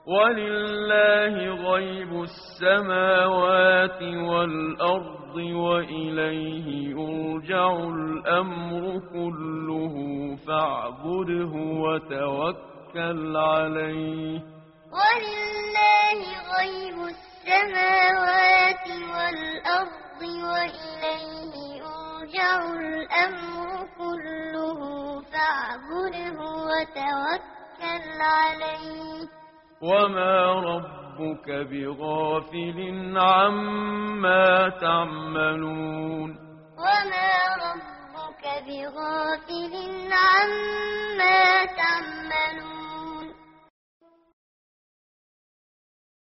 ولله غيب السماوات والأرض وإليه يرجع الأمر كله فاعبده وتوكل عليه ولله غيب السماوات والأرض وإليه يرجع الأمر كله فاعبده وتوكل عليه وما ربك بغافل عما تعملون وما ربك بغافل عما